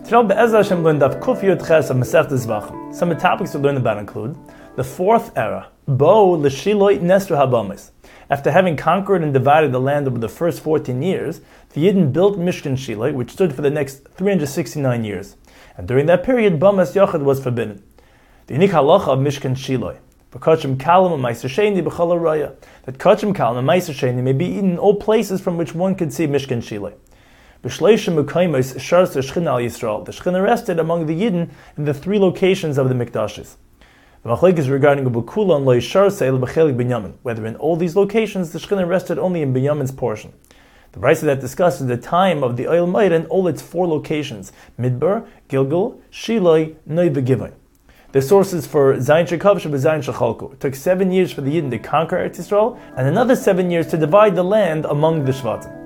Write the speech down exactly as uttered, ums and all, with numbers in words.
Today, Be'ezras Hashem, learned Daf Kuf Yud Ches of Masechtas Zvachim. Some of the topics we learn about include the fourth era, Bo L'Shiloi Nesru Habamis. After having conquered and divided the land over the first fourteen years, the Yidden built Mishkan Shiloi, which stood for the next three hundred sixty-nine years. And during that period, Bamas Yochad was forbidden. The unique halacha of Mishkan Shiloi, Kachim Kalam and Meiser Sheni B'chol Araya, that Kachim Kalam and Meiser Sheni may be eaten in all places from which one can see Mishkan Shiloi. B'shleishim Mukaimis Shars the Shechina al Yisrael. The Shechina rested among the Yidden in the three locations of the Mikdashes. The Machlek is regarding Bukula and Lo Yishar Seil B'chelik Binyamin, whether in all these locations the Shechina rested only in Binyamin's portion. The Brisa that discusses the time of the Oil Maid in all its four locations: Midbar, Gilgal, Shiloi, Noi V'Givon. The sources for Zayin Shekavsha b'Zayin Shechalku. It took seven years for the Yidden to conquer Eretz Yisrael, and another seven years to divide the land among the Shvatim.